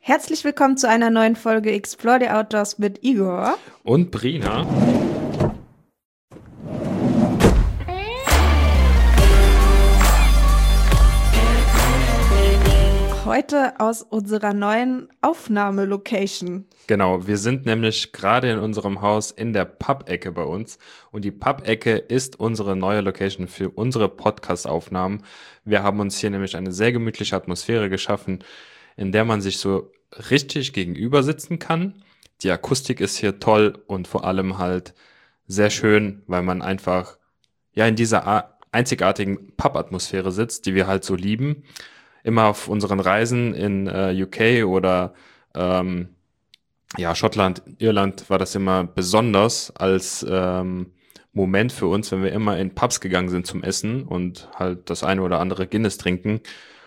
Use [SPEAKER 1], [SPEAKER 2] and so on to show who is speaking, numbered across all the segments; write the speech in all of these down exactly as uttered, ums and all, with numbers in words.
[SPEAKER 1] Herzlich willkommen zu einer neuen Folge Explore the Outdoors mit Igor
[SPEAKER 2] und Brina.
[SPEAKER 1] Heute aus unserer neuen Aufnahmelocation.
[SPEAKER 2] Genau, wir sind nämlich gerade in unserem Haus in der Pub-Ecke bei uns und die Pub-Ecke ist unsere neue Location für unsere Podcast-Aufnahmen. Wir haben uns hier nämlich eine sehr gemütliche Atmosphäre geschaffen, in der man sich so richtig gegenüber sitzen kann. Die Akustik ist hier toll und vor allem halt sehr schön, weil man einfach ja in dieser einzigartigen Pub-Atmosphäre sitzt, die wir halt so lieben. Immer auf unseren Reisen in äh, U K oder ähm, ja, Schottland, Irland war das immer besonders als ähm, Moment für uns, wenn wir immer in Pubs gegangen sind zum Essen und halt das eine oder andere Guinness trinken.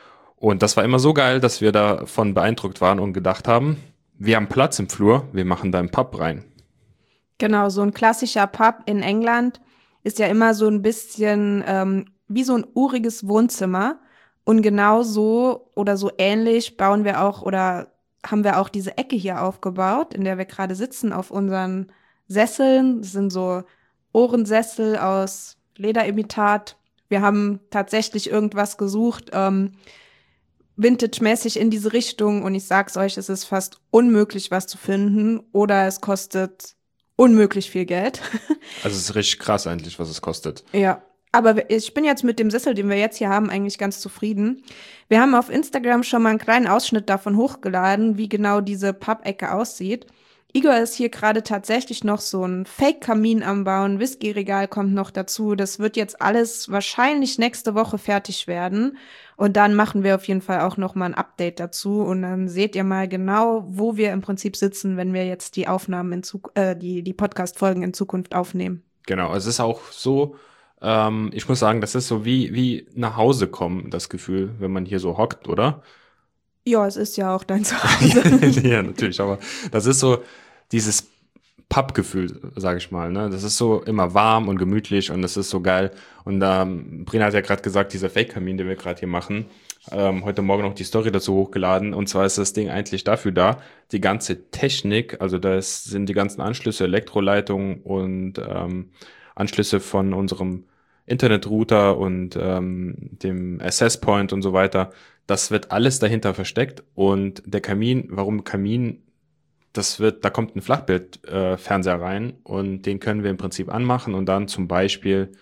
[SPEAKER 2] Und das war immer so geil, dass wir davon beeindruckt waren und gedacht haben, wir haben Platz im Flur, wir machen da einen Pub rein.
[SPEAKER 1] Genau, so ein klassischer Pub in England ist ja immer so ein bisschen ähm, wie so ein uriges Wohnzimmer. Und genau so oder so ähnlich bauen wir auch oder haben wir auch diese Ecke hier aufgebaut, in der wir gerade sitzen auf unseren Sesseln. Das sind so Ohrensessel aus Lederimitat. Wir haben tatsächlich irgendwas gesucht, ähm, Vintage-mäßig in diese Richtung. Und ich sag's euch, es ist fast unmöglich, was zu finden. Oder es kostet unmöglich viel Geld.
[SPEAKER 2] Also es ist richtig krass eigentlich, was es kostet.
[SPEAKER 1] Ja. Aber ich bin jetzt mit dem Sessel, den wir jetzt hier haben, eigentlich ganz zufrieden. Wir haben auf Instagram schon mal einen kleinen Ausschnitt davon hochgeladen, wie genau diese Pub-Ecke aussieht. Igor ist hier gerade tatsächlich noch so ein Fake-Kamin am Bauen, Whisky-Regal kommt noch dazu. Das wird jetzt alles wahrscheinlich nächste Woche fertig werden. Und dann machen wir auf jeden Fall auch noch mal ein Update dazu. Und dann seht ihr mal genau, wo wir im Prinzip sitzen, wenn wir jetzt die Aufnahmen in Zuk- äh, die, die Podcast-Folgen in Zukunft aufnehmen.
[SPEAKER 2] Genau, es ist auch so, ähm, ich muss sagen, das ist so wie, wie nach Hause kommen, das Gefühl, wenn man hier so hockt, oder?
[SPEAKER 1] Ja, es ist ja auch dein Zuhause.
[SPEAKER 2] Ja, natürlich, aber das ist so dieses Pub-Gefühl, sage ich mal, ne? Das ist so immer warm und gemütlich und das ist so geil. Und ähm, Brina hat ja gerade gesagt, dieser Fake-Kamin, den wir gerade hier machen, ähm, heute Morgen noch die Story dazu hochgeladen. Und zwar ist das Ding eigentlich dafür da, die ganze Technik, also da ist, sind die ganzen Anschlüsse, Elektroleitungen und ähm, Anschlüsse von unserem Internetrouter und ähm, dem Access Point und so weiter. Das wird alles dahinter versteckt. Und der Kamin, warum Kamin? Das wird, da kommt ein Flachbildfernseher äh, rein und den können wir im Prinzip anmachen und dann zum Beispiel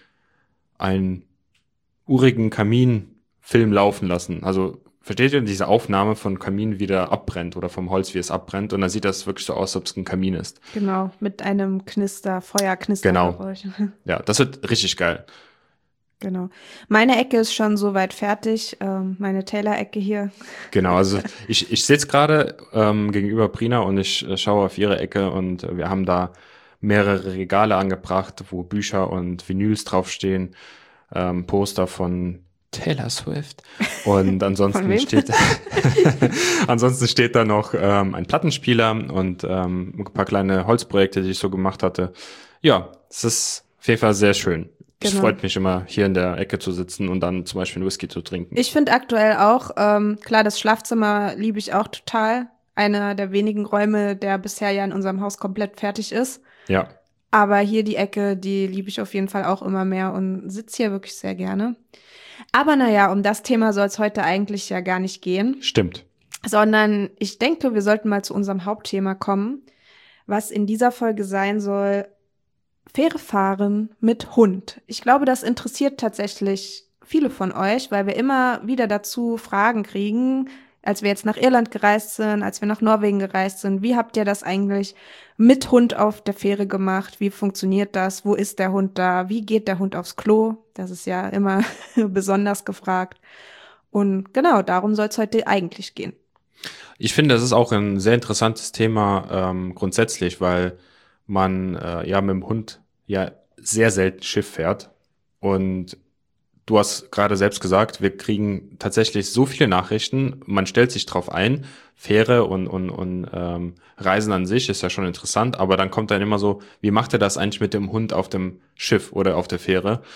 [SPEAKER 2] einen urigen Kaminfilm laufen lassen. Also versteht ihr, diese Aufnahme von Kamin, wie der abbrennt oder vom Holz, wie es abbrennt und dann sieht das wirklich so aus, als ob es ein Kamin ist.
[SPEAKER 1] Genau, mit einem Knister, Feuerknister.
[SPEAKER 2] Genau. Ja, das wird richtig geil.
[SPEAKER 1] Genau. Meine Ecke ist schon soweit fertig, ähm, meine Taylor-Ecke hier.
[SPEAKER 2] Genau, also ich, ich sitze gerade ähm, gegenüber Brina und ich äh, schaue auf ihre Ecke und äh, wir haben da mehrere Regale angebracht, wo Bücher und Vinyls draufstehen, ähm, Poster von Taylor Swift und ansonsten steht ansonsten steht da noch ähm, ein Plattenspieler und ähm, ein paar kleine Holzprojekte, die ich so gemacht hatte. Ja, es ist auf jeden Fall sehr schön. Es genau. freut mich immer, hier in der Ecke zu sitzen und dann zum Beispiel einen Whisky zu trinken.
[SPEAKER 1] Ich finde aktuell auch, ähm, klar, das Schlafzimmer liebe ich auch total. Einer der wenigen Räume, der bisher ja in unserem Haus komplett fertig ist.
[SPEAKER 2] Ja.
[SPEAKER 1] Aber hier die Ecke, die liebe ich auf jeden Fall auch immer mehr und sitze hier wirklich sehr gerne. Aber naja, um das Thema soll es heute eigentlich ja gar nicht gehen.
[SPEAKER 2] Stimmt.
[SPEAKER 1] Sondern ich denke, wir sollten mal zu unserem Hauptthema kommen, was in dieser Folge sein soll: Fähre fahren mit Hund. Ich glaube, das interessiert tatsächlich viele von euch, weil wir immer wieder dazu Fragen kriegen, als wir jetzt nach Irland gereist sind, als wir nach Norwegen gereist sind. Wie habt ihr das eigentlich mit Hund auf der Fähre gemacht? Wie funktioniert das? Wo ist der Hund da? Wie geht der Hund aufs Klo? Das ist ja immer besonders gefragt. Und genau, darum soll es heute eigentlich gehen.
[SPEAKER 2] Ich finde, das ist auch ein sehr interessantes Thema ähm, grundsätzlich, weil man äh, ja mit dem Hund ja sehr selten Schiff fährt. Und du hast gerade selbst gesagt, wir kriegen tatsächlich so viele Nachrichten, man stellt sich drauf ein, Fähre und, und, und ähm, Reisen an sich ist ja schon interessant, aber dann kommt dann immer so, wie macht er das eigentlich mit dem Hund auf dem Schiff oder auf der Fähre?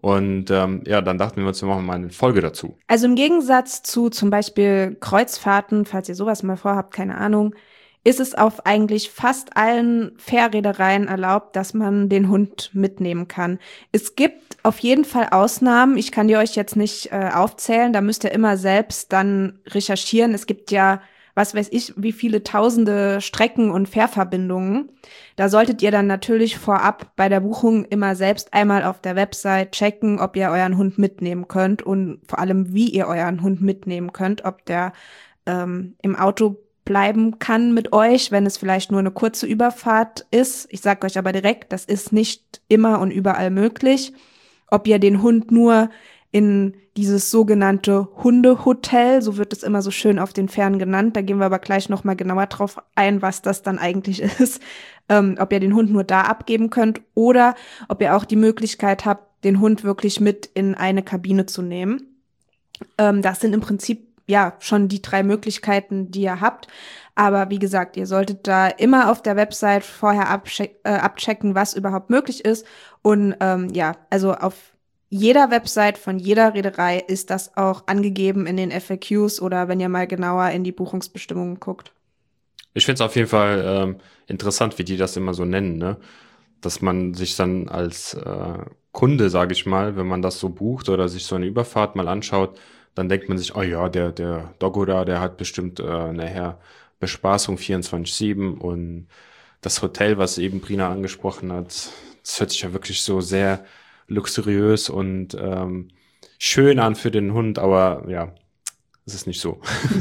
[SPEAKER 2] Und ähm, ja, dann dachten wir uns, wir machen mal eine Folge dazu.
[SPEAKER 1] Also im Gegensatz zu zum Beispiel Kreuzfahrten, falls ihr sowas mal vorhabt, keine Ahnung, ist es auf eigentlich fast allen Fährreedereien erlaubt, dass man den Hund mitnehmen kann. Es gibt auf jeden Fall Ausnahmen. Ich kann die euch jetzt nicht äh, aufzählen. Da müsst ihr immer selbst dann recherchieren. Es gibt ja, was weiß ich, wie viele tausende Strecken und Fährverbindungen. Da solltet ihr dann natürlich vorab bei der Buchung immer selbst einmal auf der Website checken, ob ihr euren Hund mitnehmen könnt und vor allem, wie ihr euren Hund mitnehmen könnt, ob der ähm, im Auto bleiben kann mit euch, wenn es vielleicht nur eine kurze Überfahrt ist. Ich sage euch aber direkt, das ist nicht immer und überall möglich. Ob ihr den Hund nur in dieses sogenannte Hundehotel, so wird es immer so schön auf den Fähren genannt, da gehen wir aber gleich nochmal genauer drauf ein, was das dann eigentlich ist, ähm, ob ihr den Hund nur da abgeben könnt oder ob ihr auch die Möglichkeit habt, den Hund wirklich mit in eine Kabine zu nehmen. Ähm, das sind im Prinzip ja schon die drei Möglichkeiten, die ihr habt. Aber wie gesagt, ihr solltet da immer auf der Website vorher abcheck, äh, abchecken, was überhaupt möglich ist. Und ähm, ja, also auf jeder Website von jeder Reederei ist das auch angegeben in den F A Qs oder wenn ihr mal genauer in die Buchungsbestimmungen guckt.
[SPEAKER 2] Ich finde es auf jeden Fall ähm, interessant, wie die das immer so nennen, ne? Dass man sich dann als äh, Kunde, sage ich mal, wenn man das so bucht oder sich so eine Überfahrt mal anschaut, dann denkt man sich, oh ja, der, der Doggo da, der hat bestimmt äh, nachher Bespaßung vierundzwanzig sieben und das Hotel, was eben Brina angesprochen hat, das hört sich ja wirklich so sehr luxuriös und ähm, schön an für den Hund, aber ja, es ist nicht so.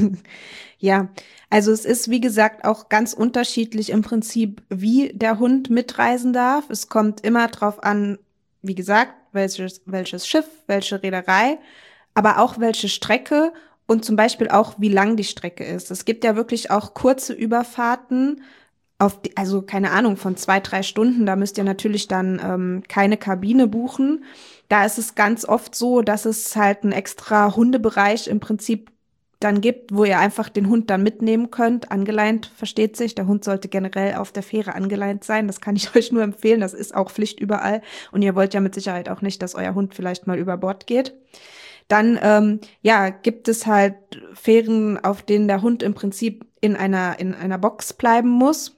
[SPEAKER 1] Ja, also es ist, wie gesagt, auch ganz unterschiedlich im Prinzip, wie der Hund mitreisen darf. Es kommt immer drauf an, wie gesagt, welches, welches Schiff, welche Reederei, aber auch welche Strecke und zum Beispiel auch, wie lang die Strecke ist. Es gibt ja wirklich auch kurze Überfahrten, auf die, also keine Ahnung, von zwei, drei Stunden. Da müsst ihr natürlich dann ähm, keine Kabine buchen. Da ist es ganz oft so, dass es halt einen extra Hundebereich im Prinzip dann gibt, wo ihr einfach den Hund dann mitnehmen könnt. Angeleint, versteht sich. Der Hund sollte generell auf der Fähre angeleint sein. Das kann ich euch nur empfehlen. Das ist auch Pflicht überall. Und ihr wollt ja mit Sicherheit auch nicht, dass euer Hund vielleicht mal über Bord geht. Dann, ähm, ja, gibt es halt Fähren, auf denen der Hund im Prinzip in einer, in einer Box bleiben muss.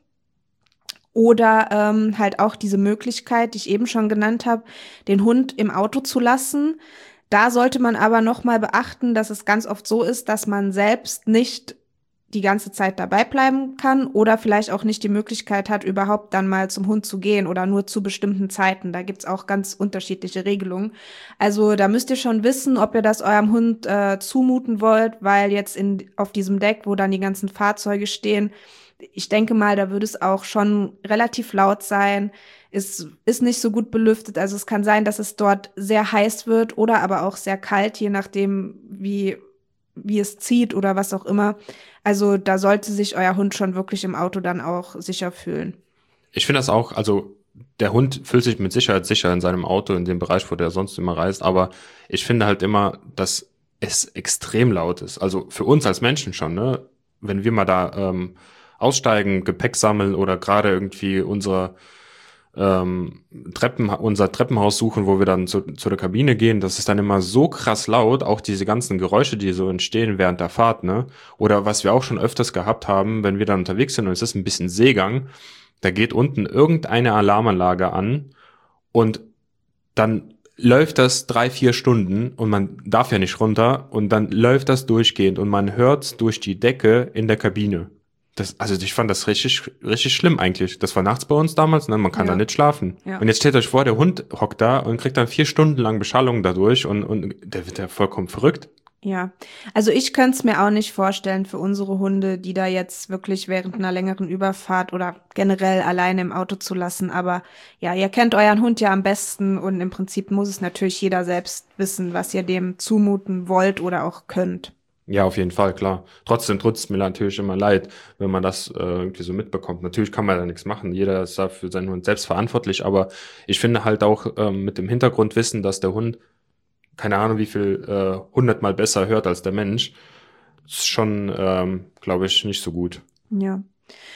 [SPEAKER 1] Oder ähm, halt auch diese Möglichkeit, die ich eben schon genannt habe, den Hund im Auto zu lassen. Da sollte man aber nochmal beachten, dass es ganz oft so ist, dass man selbst nicht die ganze Zeit dabei bleiben kann oder vielleicht auch nicht die Möglichkeit hat, überhaupt dann mal zum Hund zu gehen oder nur zu bestimmten Zeiten. Da gibt's auch ganz unterschiedliche Regelungen. Also da müsst ihr schon wissen, ob ihr das eurem Hund äh, zumuten wollt, weil jetzt in, auf diesem Deck, wo dann die ganzen Fahrzeuge stehen, ich denke mal, da würde es auch schon relativ laut sein. Es ist nicht so gut belüftet. Also es kann sein, dass es dort sehr heiß wird oder aber auch sehr kalt, je nachdem, wie, wie es zieht oder was auch immer. Also da sollte sich euer Hund schon wirklich im Auto dann auch sicher fühlen.
[SPEAKER 2] Ich finde das auch, also der Hund fühlt sich mit Sicherheit sicher in seinem Auto, in dem Bereich, wo der sonst immer reist. Aber ich finde halt immer, dass es extrem laut ist. Also für uns als Menschen schon, ne? Wenn wir mal da ähm, aussteigen, Gepäck sammeln oder gerade irgendwie unsere ähm, Treppen, unser Treppenhaus suchen, wo wir dann zu, zu der Kabine gehen, das ist dann immer so krass laut, auch diese ganzen Geräusche, die so entstehen während der Fahrt, ne? Oder was wir auch schon öfters gehabt haben, wenn wir dann unterwegs sind und es ist ein bisschen Seegang, da geht unten irgendeine Alarmanlage an und dann läuft das drei, vier Stunden und man darf ja nicht runter und dann läuft das durchgehend und man hört's durch die Decke in der Kabine. Das, also ich fand das richtig, richtig schlimm eigentlich. Das war nachts bei uns damals, ne? Man kann
[SPEAKER 1] Ja.
[SPEAKER 2] da nicht schlafen.
[SPEAKER 1] Ja.
[SPEAKER 2] Und jetzt stellt euch vor, der Hund hockt da und kriegt dann vier Stunden lang Beschallung dadurch und, und der wird ja vollkommen verrückt.
[SPEAKER 1] Ja, also ich könnte es mir auch nicht vorstellen für unsere Hunde, die da jetzt wirklich während einer längeren Überfahrt oder generell alleine im Auto zu lassen. Aber ja, ihr kennt euren Hund ja am besten und im Prinzip muss es natürlich jeder selbst wissen, was ihr dem zumuten wollt oder auch könnt.
[SPEAKER 2] Ja, auf jeden Fall, klar. Trotzdem tut es mir natürlich immer leid, wenn man das äh, irgendwie so mitbekommt. Natürlich kann man da nichts machen. Jeder ist da für seinen Hund selbst verantwortlich. Aber ich finde halt auch ähm, mit dem Hintergrundwissen, dass der Hund keine Ahnung, wie viel äh, hundertmal besser hört als der Mensch, ist schon, ähm, glaube ich, nicht so gut.
[SPEAKER 1] Ja.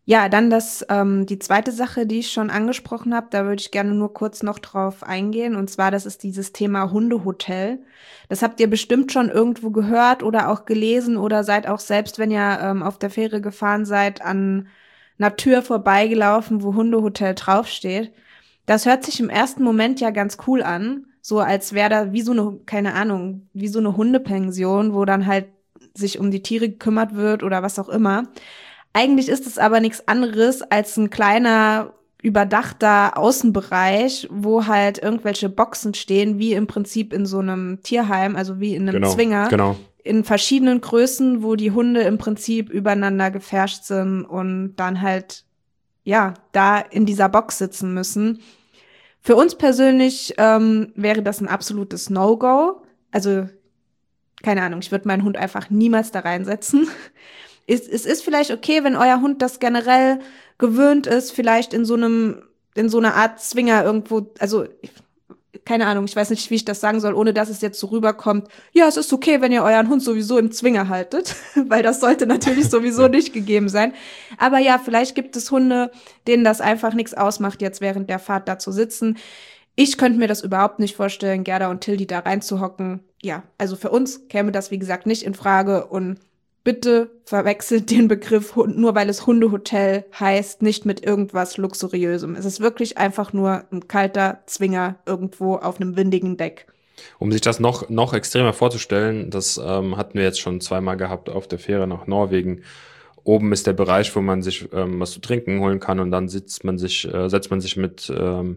[SPEAKER 1] Ja, dann das, ähm, die zweite Sache, die ich schon angesprochen habe, da würde ich gerne nur kurz noch drauf eingehen. Und zwar, das ist dieses Thema Hundehotel. Das habt ihr bestimmt schon irgendwo gehört oder auch gelesen oder seid auch selbst, wenn ihr ähm, auf der Fähre gefahren seid, an einer Tür vorbeigelaufen, wo Hundehotel draufsteht. Das hört sich im ersten Moment ja ganz cool an, so als wäre da wie so eine, keine Ahnung, wie so eine Hundepension, wo dann halt sich um die Tiere gekümmert wird oder was auch immer. Eigentlich ist es aber nichts anderes als ein kleiner, überdachter Außenbereich, wo halt irgendwelche Boxen stehen, wie im Prinzip in so einem Tierheim, also wie in einem
[SPEAKER 2] Genau,
[SPEAKER 1] Zwinger,
[SPEAKER 2] genau.
[SPEAKER 1] in verschiedenen Größen, wo die Hunde im Prinzip übereinander gefärscht sind und dann halt, ja, da in dieser Box sitzen müssen. Für uns persönlich ähm, wäre das ein absolutes No-Go. Also, keine Ahnung, ich würde meinen Hund einfach niemals da reinsetzen. Es, es ist vielleicht okay, wenn euer Hund das generell gewöhnt ist, vielleicht in so einem, in so einer Art Zwinger irgendwo, also, keine Ahnung, ich weiß nicht, wie ich das sagen soll, ohne dass es jetzt so rüberkommt. Ja, es ist okay, wenn ihr euren Hund sowieso im Zwinger haltet, weil das sollte natürlich sowieso nicht gegeben sein. Aber ja, vielleicht gibt es Hunde, denen das einfach nichts ausmacht, jetzt während der Fahrt da zu sitzen. Ich könnte mir das überhaupt nicht vorstellen, Gerda und Tildi da reinzuhocken. Ja, also für uns käme das, wie gesagt, nicht in Frage und bitte verwechselt den Begriff, nur weil es Hundehotel heißt, nicht mit irgendwas Luxuriösem. Es ist wirklich einfach nur ein kalter Zwinger irgendwo auf einem windigen Deck.
[SPEAKER 2] Um sich das noch, noch extremer vorzustellen, das ähm, hatten wir jetzt schon zweimal gehabt auf der Fähre nach Norwegen. Oben ist der Bereich, wo man sich ähm, was zu trinken holen kann und dann sitzt man sich, äh, setzt man sich mit, ähm,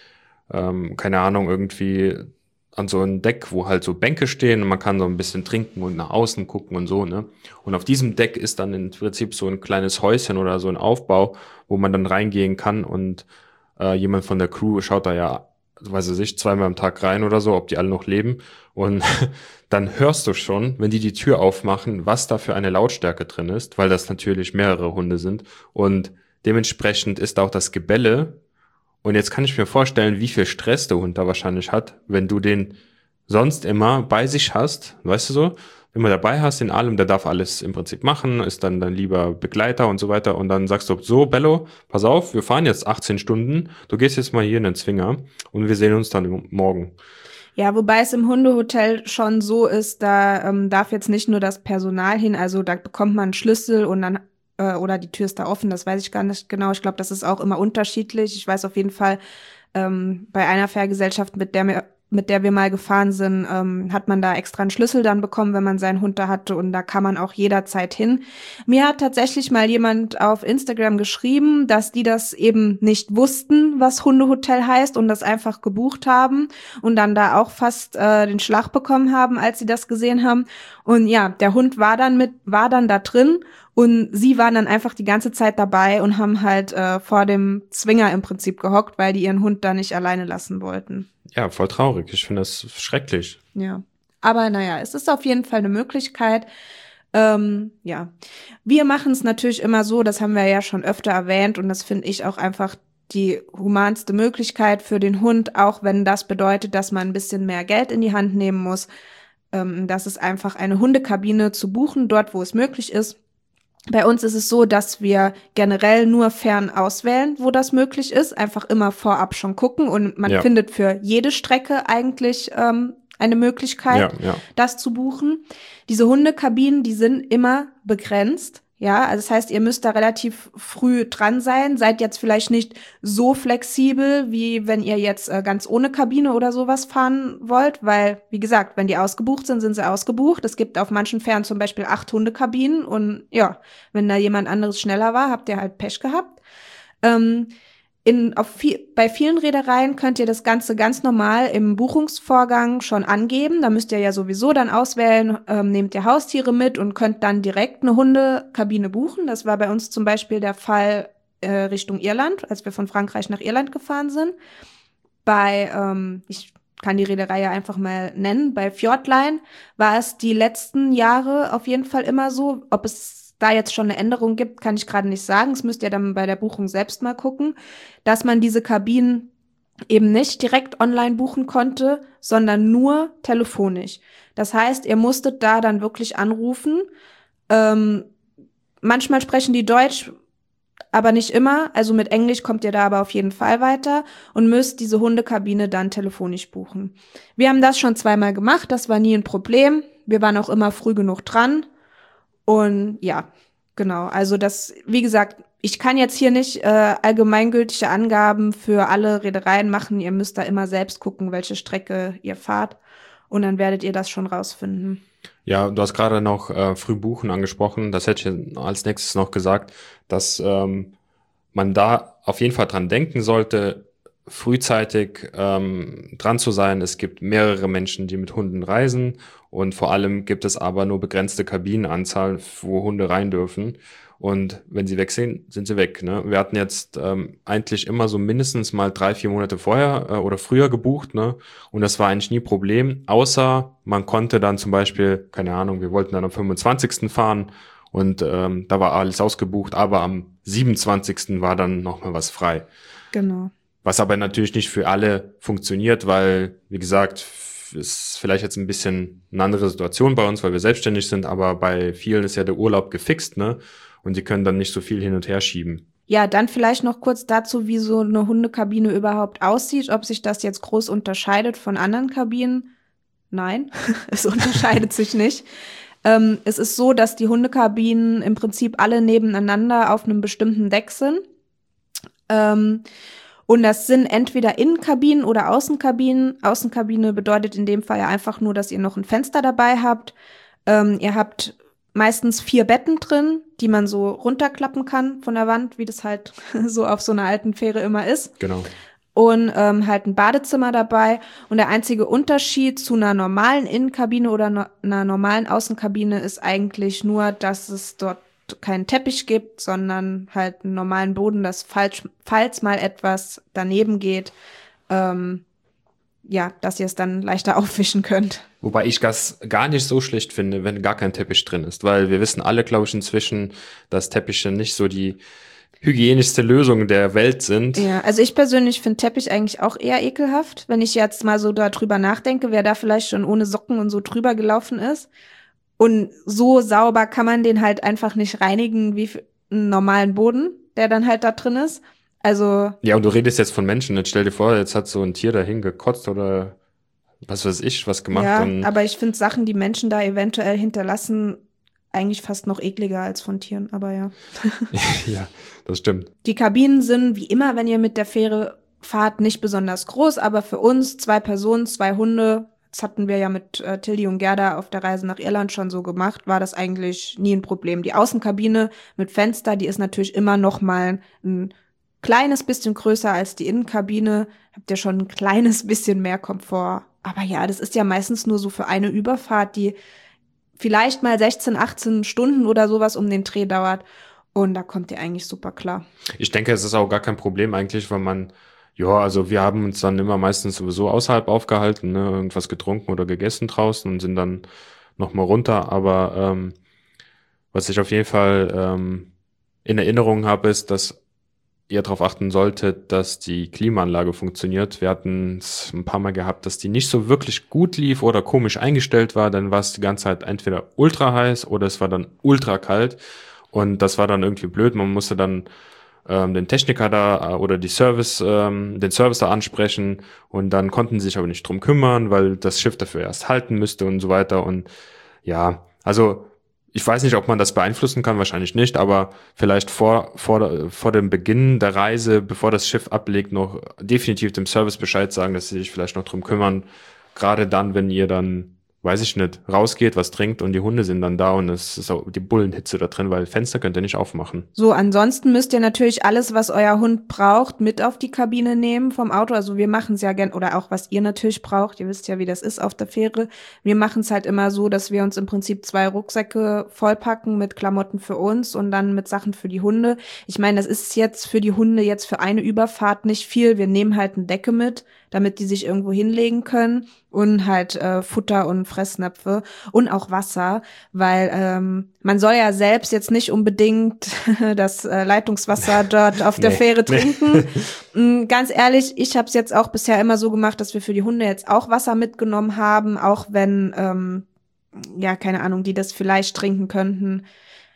[SPEAKER 2] ähm, keine Ahnung, irgendwie an so ein Deck, wo halt so Bänke stehen und man kann so ein bisschen trinken und nach außen gucken und so, ne? Und auf diesem Deck ist dann im Prinzip so ein kleines Häuschen oder so ein Aufbau, wo man dann reingehen kann und äh, jemand von der Crew schaut da ja, weiß ich nicht, zweimal am Tag rein oder so, ob die alle noch leben. Und dann hörst du schon, wenn die die Tür aufmachen, was da für eine Lautstärke drin ist, weil das natürlich mehrere Hunde sind. Und dementsprechend ist auch das Gebelle. Und jetzt kann ich mir vorstellen, wie viel Stress der Hund da wahrscheinlich hat, wenn du den sonst immer bei sich hast, weißt du so, immer dabei hast in allem, der darf alles im Prinzip machen, ist dann dein lieber Begleiter und so weiter und dann sagst du, so Bello, pass auf, wir fahren jetzt achtzehn Stunden, du gehst jetzt mal hier in den Zwinger und wir sehen uns dann morgen.
[SPEAKER 1] Ja, wobei es im Hundehotel schon so ist, da ähm, darf jetzt nicht nur das Personal hin, also da bekommt man einen Schlüssel und dann oder die Tür ist da offen, das weiß ich gar nicht genau. Ich glaube, das ist auch immer unterschiedlich. Ich weiß auf jeden Fall, ähm, bei einer Fährgesellschaft, mit der mir mit der wir mal gefahren sind, ähm, hat man da extra einen Schlüssel dann bekommen, wenn man seinen Hund da hatte und da kann man auch jederzeit hin. Mir hat tatsächlich mal jemand auf Instagram geschrieben, dass die das eben nicht wussten, was Hundehotel heißt und das einfach gebucht haben und dann da auch fast äh, den Schlag bekommen haben, als sie das gesehen haben. Und ja, der Hund war dann mit, war dann da drin und sie waren dann einfach die ganze Zeit dabei und haben halt äh, vor dem Zwinger im Prinzip gehockt, weil die ihren Hund da nicht alleine lassen wollten.
[SPEAKER 2] Ja, voll traurig. Ich finde das schrecklich.
[SPEAKER 1] Ja, aber naja, es ist auf jeden Fall eine Möglichkeit. Ähm, ja, wir machen es natürlich immer so, das haben wir ja schon öfter erwähnt und das finde ich auch einfach die humanste Möglichkeit für den Hund, auch wenn das bedeutet, dass man ein bisschen mehr Geld in die Hand nehmen muss. Ähm, das ist einfach eine Hundekabine zu buchen, dort wo es möglich ist. Bei uns ist es so, dass wir generell nur fern auswählen, wo das möglich ist. Einfach immer vorab schon gucken und man
[SPEAKER 2] Ja.
[SPEAKER 1] findet für jede Strecke eigentlich ähm, eine Möglichkeit,
[SPEAKER 2] Ja, ja.
[SPEAKER 1] das zu buchen. Diese Hundekabinen, die sind immer begrenzt. Ja, also das heißt, ihr müsst da relativ früh dran sein. Seid jetzt vielleicht nicht so flexibel, wie wenn ihr jetzt äh, ganz ohne Kabine oder sowas fahren wollt, weil, wie gesagt, wenn die ausgebucht sind, sind sie ausgebucht. Es gibt auf manchen Fähren zum Beispiel acht Hundekabinen und ja, wenn da jemand anderes schneller war, habt ihr halt Pech gehabt. Ähm, In, auf viel, bei vielen Reedereien könnt ihr das Ganze ganz normal im Buchungsvorgang schon angeben. Da müsst ihr ja sowieso dann auswählen, ähm, nehmt ihr Haustiere mit und könnt dann direkt eine Hundekabine buchen. Das war bei uns zum Beispiel der Fall äh, Richtung Irland, als wir von Frankreich nach Irland gefahren sind. Bei, ähm, ich kann die Reederei ja einfach mal nennen, bei Fjordline war es die letzten Jahre auf jeden Fall immer so. Ob es da jetzt schon eine Änderung gibt, kann ich gerade nicht sagen. Das müsst ihr dann bei der Buchung selbst mal gucken, dass man diese Kabinen eben nicht direkt online buchen konnte, sondern nur telefonisch. Das heißt, ihr musstet da dann wirklich anrufen. Ähm, manchmal sprechen die Deutsch, aber nicht immer. Also mit Englisch kommt ihr da aber auf jeden Fall weiter und müsst diese Hundekabine dann telefonisch buchen. Wir haben das schon zweimal gemacht, das war nie ein Problem. Wir waren auch immer früh genug dran. Und ja, genau. Also das, wie gesagt, ich kann jetzt hier nicht äh, allgemeingültige Angaben für alle Reedereien machen. Ihr müsst da immer selbst gucken, welche Strecke ihr fahrt. Und dann werdet ihr das schon rausfinden.
[SPEAKER 2] Ja, du hast gerade noch äh, Frühbuchen angesprochen. Das hätte ich als nächstes noch gesagt, dass ähm, man da auf jeden Fall dran denken sollte, frühzeitig ähm, dran zu sein. Es gibt mehrere Menschen, die mit Hunden reisen und vor allem gibt es aber nur begrenzte Kabinenanzahl, wo Hunde rein dürfen. Und wenn sie weg sind, sind sie weg. Ne? Wir hatten jetzt ähm, eigentlich immer so mindestens mal drei, vier Monate vorher äh, oder früher gebucht, ne? Und das war eigentlich nie Problem, außer man konnte dann zum Beispiel, keine Ahnung, wir wollten dann am fünfundzwanzigsten fahren und ähm, da war alles ausgebucht, aber am siebenundzwanzigsten war dann nochmal was frei.
[SPEAKER 1] Genau.
[SPEAKER 2] Was aber natürlich nicht für alle funktioniert, weil, wie gesagt, ist vielleicht jetzt ein bisschen eine andere Situation bei uns, weil wir selbstständig sind, aber bei vielen ist ja der Urlaub gefixt, ne? Und die können dann nicht so viel hin und her schieben.
[SPEAKER 1] Ja, dann vielleicht noch kurz dazu, wie so eine Hundekabine überhaupt aussieht, ob sich das jetzt groß unterscheidet von anderen Kabinen. Nein, es unterscheidet sich nicht. Ähm, es ist so, dass die Hundekabinen im Prinzip alle nebeneinander auf einem bestimmten Deck sind. Ähm, und das sind entweder Innenkabinen oder Außenkabinen. Außenkabine bedeutet in dem Fall ja einfach nur, dass ihr noch ein Fenster dabei habt. Ähm, ihr habt meistens vier Betten drin, die man so runterklappen kann von der Wand, wie das halt so auf so einer alten Fähre immer ist.
[SPEAKER 2] Genau.
[SPEAKER 1] Und ähm, halt ein Badezimmer dabei. Und der einzige Unterschied zu einer normalen Innenkabine oder no- einer normalen Außenkabine ist eigentlich nur, dass es dort keinen Teppich gibt, sondern halt einen normalen Boden, dass falls, falls mal etwas daneben geht, ähm, ja, dass ihr es dann leichter aufwischen könnt.
[SPEAKER 2] Wobei ich das gar nicht so schlecht finde, wenn gar kein Teppich drin ist, weil wir wissen alle, glaube ich, inzwischen, dass Teppiche nicht so die hygienischste Lösung der Welt sind.
[SPEAKER 1] Ja, also ich persönlich finde Teppich eigentlich auch eher ekelhaft, wenn ich jetzt mal so darüber nachdenke, wer da vielleicht schon ohne Socken und so drüber gelaufen ist. Und so sauber kann man den halt einfach nicht reinigen wie einen normalen Boden, der dann halt da drin ist. Also
[SPEAKER 2] Ja, und du redest jetzt von Menschen. Jetzt stell dir vor, jetzt hat so ein Tier dahin gekotzt oder was weiß ich, was gemacht.
[SPEAKER 1] ja,
[SPEAKER 2] und
[SPEAKER 1] aber ich finde Sachen, die Menschen da eventuell hinterlassen, eigentlich fast noch ekliger als von Tieren, aber ja.
[SPEAKER 2] Ja, das stimmt.
[SPEAKER 1] Die Kabinen sind, wie immer, wenn ihr mit der Fähre fahrt, nicht besonders groß, aber für uns, zwei Personen, zwei Hunde, das hatten wir ja mit äh, Tilly und Gerda auf der Reise nach Irland schon so gemacht, war das eigentlich nie ein Problem. Die Außenkabine mit Fenster, die ist natürlich immer noch mal ein kleines bisschen größer als die Innenkabine, habt ihr schon ein kleines bisschen mehr Komfort. Aber ja, das ist ja meistens nur so für eine Überfahrt, die vielleicht mal sechzehn, achtzehn Stunden oder sowas um den Dreh dauert. Und da kommt ihr eigentlich super klar.
[SPEAKER 2] Ich denke, es ist auch gar kein Problem eigentlich, weil man, ja, also wir haben uns dann immer meistens sowieso außerhalb aufgehalten, ne, irgendwas getrunken oder gegessen draußen und sind dann nochmal runter. Aber ähm, was ich auf jeden Fall ähm, in Erinnerung habe, ist, dass ihr darauf achten solltet, dass die Klimaanlage funktioniert. Wir hatten es ein paar Mal gehabt, dass die nicht so wirklich gut lief oder komisch eingestellt war. Dann war es die ganze Zeit entweder ultra heiß oder es war dann ultra kalt. Und das war dann irgendwie blöd. Man musste dann ähm, den Techniker da äh, oder die Service, ähm, den Service da ansprechen. Und dann konnten sie sich aber nicht drum kümmern, weil das Schiff dafür erst halten müsste und so weiter. Und ja, also ich weiß nicht, ob man das beeinflussen kann, wahrscheinlich nicht, aber vielleicht vor, vor, vor dem Beginn der Reise, bevor das Schiff ablegt, noch definitiv dem Service Bescheid sagen, dass sie sich vielleicht noch drum kümmern. Gerade dann, wenn ihr dann, weiß ich nicht, rausgeht, was trinkt und die Hunde sind dann da und es ist auch die Bullenhitze da drin, weil Fenster könnt ihr nicht aufmachen.
[SPEAKER 1] So, ansonsten müsst ihr natürlich alles, was euer Hund braucht, mit auf die Kabine nehmen vom Auto. Also wir machen es ja gern, oder auch was ihr natürlich braucht. Ihr wisst ja, wie das ist auf der Fähre. Wir machen es halt immer so, dass wir uns im Prinzip zwei Rucksäcke vollpacken mit Klamotten für uns und dann mit Sachen für die Hunde. Ich meine, das ist jetzt für die Hunde jetzt für eine Überfahrt nicht viel. Wir nehmen halt eine Decke mit, damit die sich irgendwo hinlegen können und halt äh, Futter und Fressnäpfe und auch Wasser, weil ähm, man soll ja selbst jetzt nicht unbedingt das äh, Leitungswasser dort auf der
[SPEAKER 2] Nee.
[SPEAKER 1] Fähre trinken. Nee. Ganz ehrlich, ich habe es jetzt auch bisher immer so gemacht, dass wir für die Hunde jetzt auch Wasser mitgenommen haben, auch wenn, ähm, ja, keine Ahnung, die das vielleicht trinken könnten.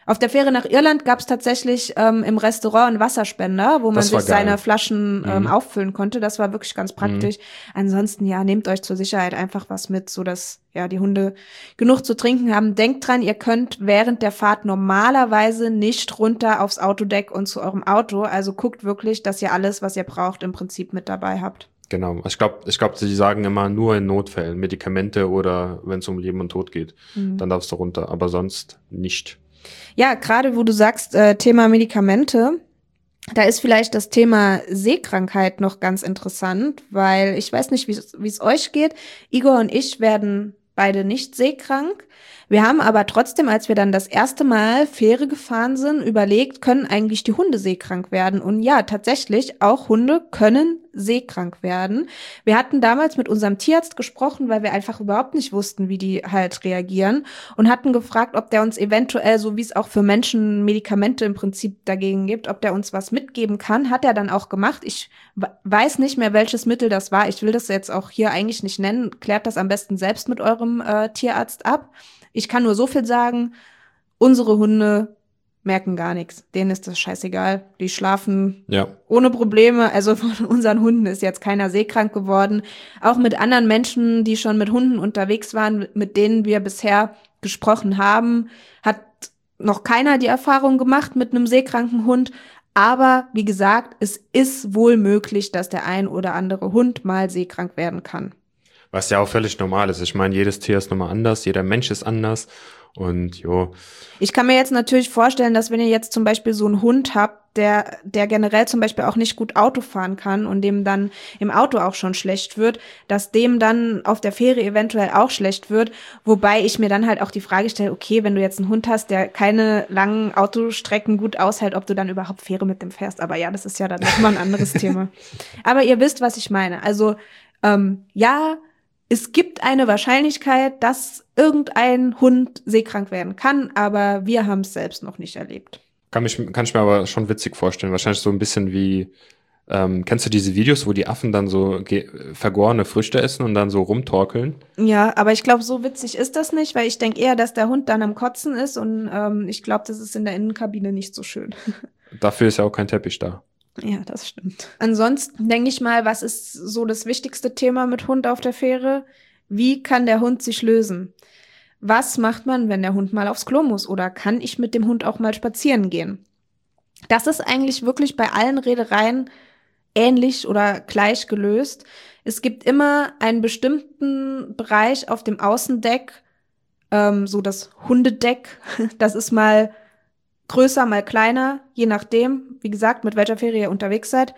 [SPEAKER 1] Auf der Fähre nach Irland gab es tatsächlich ähm, im Restaurant einen Wasserspender, wo man
[SPEAKER 2] Das
[SPEAKER 1] sich
[SPEAKER 2] war geil.
[SPEAKER 1] seine Flaschen ähm,
[SPEAKER 2] Mhm.
[SPEAKER 1] auffüllen konnte. Das war wirklich ganz praktisch. Ansonsten, ja, nehmt euch zur Sicherheit einfach was mit, so dass ja die Hunde genug zu trinken haben. Denkt dran, ihr könnt während der Fahrt normalerweise nicht runter aufs Autodeck und zu eurem Auto. Also guckt wirklich, dass ihr alles, was ihr braucht, im Prinzip mit dabei habt.
[SPEAKER 2] Genau. Ich glaube, ich glaube, sie sagen immer nur in Notfällen, Medikamente oder wenn es um Leben und Tod geht,
[SPEAKER 1] Mhm.
[SPEAKER 2] dann darfst du runter, aber sonst nicht.
[SPEAKER 1] Ja, gerade wo du sagst, äh, Thema Medikamente, da ist vielleicht das Thema Seekrankheit noch ganz interessant, weil ich weiß nicht, wie es euch geht. Igor und ich werden beide nicht seekrank. Wir haben aber trotzdem, als wir dann das erste Mal Fähre gefahren sind, überlegt, können eigentlich die Hunde seekrank werden? Und ja, tatsächlich, auch Hunde können seekrank werden. Wir hatten damals mit unserem Tierarzt gesprochen, weil wir einfach überhaupt nicht wussten, wie die halt reagieren und hatten gefragt, ob der uns eventuell, so wie es auch für Menschen Medikamente im Prinzip dagegen gibt, ob der uns was mitgeben kann. Hat er dann auch gemacht. Ich weiß nicht mehr, welches Mittel das war. Ich will das jetzt auch hier eigentlich nicht nennen. Klärt das am besten selbst mit eurem äh, Tierarzt ab. Ich kann nur so viel sagen, unsere Hunde merken gar nichts. Denen ist das scheißegal. Die schlafen
[SPEAKER 2] Ja.
[SPEAKER 1] ohne Probleme. Also von unseren Hunden ist jetzt keiner seekrank geworden. Auch mit anderen Menschen, die schon mit Hunden unterwegs waren, mit denen wir bisher gesprochen haben, hat noch keiner die Erfahrung gemacht mit einem seekranken Hund. Aber wie gesagt, es ist wohl möglich, dass der ein oder andere Hund mal seekrank werden kann.
[SPEAKER 2] Was ja auch völlig normal ist. Ich meine, jedes Tier ist nochmal anders, jeder Mensch ist anders. Und jo.
[SPEAKER 1] Ich kann mir jetzt natürlich vorstellen, dass wenn ihr jetzt zum Beispiel so einen Hund habt, der, der generell zum Beispiel auch nicht gut Auto fahren kann und dem dann im Auto auch schon schlecht wird, dass dem dann auf der Fähre eventuell auch schlecht wird. Wobei ich mir dann halt auch die Frage stelle, okay, wenn du jetzt einen Hund hast, der keine langen Autostrecken gut aushält, ob du dann überhaupt Fähre mit dem fährst. Aber ja, das ist ja dann nochmal ein anderes Thema. Aber ihr wisst, was ich meine. Also, ähm, ja, es gibt eine Wahrscheinlichkeit, dass irgendein Hund seekrank werden kann, aber wir haben es selbst noch nicht erlebt.
[SPEAKER 2] Kann, mich, kann ich mir aber schon witzig vorstellen. Wahrscheinlich so ein bisschen wie, ähm, kennst du diese Videos, wo die Affen dann so vergorene Früchte essen und dann so rumtorkeln?
[SPEAKER 1] Ja, aber ich glaube, so witzig ist das nicht, weil ich denke eher, dass der Hund dann am Kotzen ist und ähm, ich glaube, das ist in der Innenkabine nicht so schön.
[SPEAKER 2] Dafür ist ja auch kein Teppich da.
[SPEAKER 1] Ja, das stimmt. Ansonsten denke ich mal, was ist so das wichtigste Thema mit Hund auf der Fähre? Wie kann der Hund sich lösen? Was macht man, wenn der Hund mal aufs Klo muss? Oder kann ich mit dem Hund auch mal spazieren gehen? Das ist eigentlich wirklich bei allen Reedereien ähnlich oder gleich gelöst. Es gibt immer einen bestimmten Bereich auf dem Außendeck, ähm, so das Hundedeck. Das ist mal größer, mal kleiner, je nachdem, wie gesagt, mit welcher Fähre ihr unterwegs seid,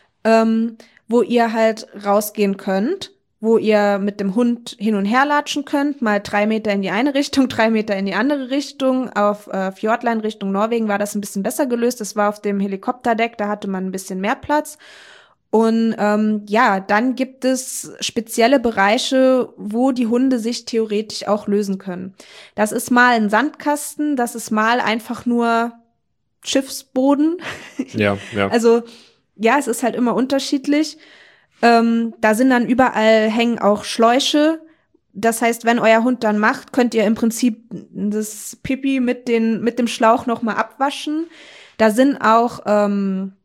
[SPEAKER 1] ähm, wo ihr halt rausgehen könnt, wo ihr mit dem Hund hin und her latschen könnt, mal drei Meter in die eine Richtung, drei Meter in die andere Richtung. Auf äh, Fjordline Richtung Norwegen war das ein bisschen besser gelöst. Das war auf dem Helikopterdeck, da hatte man ein bisschen mehr Platz. Und ähm, ja, dann gibt es spezielle Bereiche, wo die Hunde sich theoretisch auch lösen können. Das ist mal ein Sandkasten, das ist mal einfach nur Schiffsboden.
[SPEAKER 2] Ja, ja.
[SPEAKER 1] Also ja, es ist halt immer unterschiedlich. Ähm, da sind dann überall hängen auch Schläuche. Das heißt, wenn euer Hund dann macht, könnt ihr im Prinzip das Pipi mit, den, mit dem Schlauch nochmal abwaschen. Da sind auch ähm,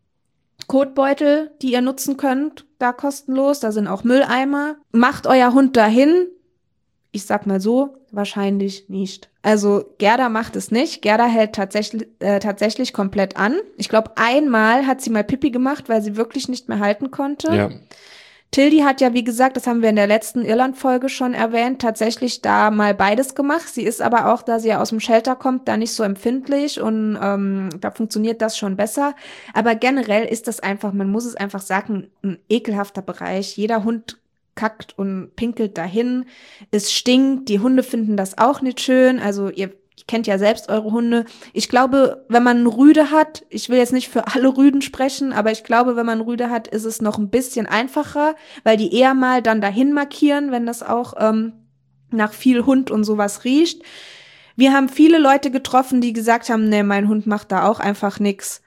[SPEAKER 1] Kotbeutel, die ihr nutzen könnt, da kostenlos. Da sind auch Mülleimer. Macht euer Hund dahin. Ich sag mal so, wahrscheinlich nicht. Also Gerda macht es nicht. Gerda hält tatsächlich, äh, tatsächlich komplett an. Ich glaube, einmal hat sie mal Pipi gemacht, weil sie wirklich nicht mehr halten konnte.
[SPEAKER 2] Ja.
[SPEAKER 1] Tildy hat ja, wie gesagt, das haben wir in der letzten Irland-Folge schon erwähnt, tatsächlich da mal beides gemacht. Sie ist aber auch, da sie ja aus dem Shelter kommt, da nicht so empfindlich und ähm, da funktioniert das schon besser. Aber generell ist das einfach, man muss es einfach sagen, ein ekelhafter Bereich. Jeder Hund kackt und pinkelt dahin. Es stinkt, die Hunde finden das auch nicht schön. Also ihr kennt ja selbst eure Hunde. Ich glaube, wenn man Rüde hat, ich will jetzt nicht für alle Rüden sprechen, aber ich glaube, wenn man Rüde hat, ist es noch ein bisschen einfacher, weil die eher mal dann dahin markieren, wenn das auch ähm, nach viel Hund und sowas riecht. Wir haben viele Leute getroffen, die gesagt haben, nee, mein Hund macht da auch einfach nix.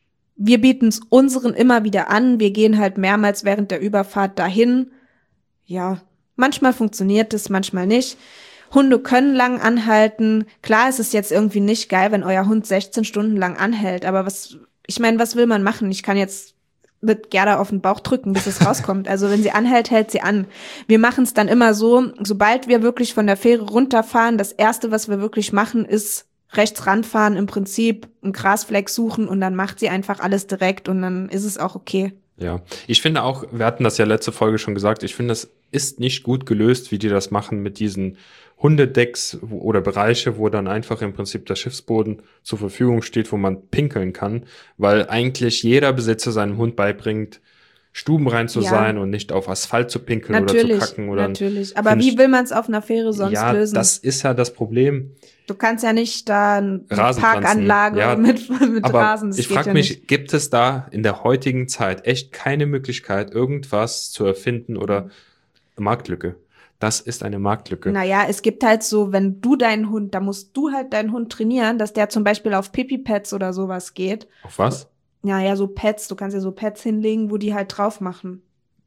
[SPEAKER 1] Wir bieten es unseren immer wieder an. Wir gehen halt mehrmals während der Überfahrt dahin. Ja, manchmal funktioniert es, manchmal nicht. Hunde können lang anhalten. Klar, es ist jetzt irgendwie nicht geil, wenn euer Hund sechzehn Stunden lang anhält, aber was, ich meine, was will man machen? Ich kann jetzt mit Gerda auf den Bauch drücken, bis es rauskommt. Also wenn sie anhält, hält sie an. Wir machen es dann immer so, sobald wir wirklich von der Fähre runterfahren, das Erste, was wir wirklich machen, ist rechts ranfahren, im Prinzip einen Grasfleck suchen und dann macht sie einfach alles direkt und dann ist es auch okay.
[SPEAKER 2] Ja, ich finde auch, wir hatten das ja letzte Folge schon gesagt, ich finde, es ist nicht gut gelöst, wie die das machen mit diesen Hundedecks wo, oder Bereiche, wo dann einfach im Prinzip der Schiffsboden zur Verfügung steht, wo man pinkeln kann, weil eigentlich jeder Besitzer seinem Hund beibringt, stubenrein zu
[SPEAKER 1] Ja.
[SPEAKER 2] sein und nicht auf Asphalt zu pinkeln
[SPEAKER 1] Natürlich,
[SPEAKER 2] oder zu kacken. Oder
[SPEAKER 1] natürlich. Aber
[SPEAKER 2] Find
[SPEAKER 1] wie
[SPEAKER 2] ich-
[SPEAKER 1] will man es auf einer Fähre sonst
[SPEAKER 2] ja,
[SPEAKER 1] lösen?
[SPEAKER 2] das ist ja das Problem.
[SPEAKER 1] Du kannst ja nicht da eine
[SPEAKER 2] Rasenpflanzen.
[SPEAKER 1] Parkanlage
[SPEAKER 2] Ja,
[SPEAKER 1] mit, mit
[SPEAKER 2] Aber
[SPEAKER 1] Rasen. Das
[SPEAKER 2] ich
[SPEAKER 1] geht
[SPEAKER 2] frage
[SPEAKER 1] ja
[SPEAKER 2] mich,
[SPEAKER 1] nicht.
[SPEAKER 2] gibt es da in der heutigen Zeit echt keine Möglichkeit, irgendwas zu erfinden oder Marktlücke? Das ist eine Marktlücke.
[SPEAKER 1] Naja, es gibt halt so, wenn du deinen Hund, da musst du halt deinen Hund trainieren, dass der zum Beispiel auf Pipi-Pads oder sowas geht.
[SPEAKER 2] Auf was?
[SPEAKER 1] Ja, ja, so Pads, du kannst ja so Pads hinlegen, wo die halt drauf machen.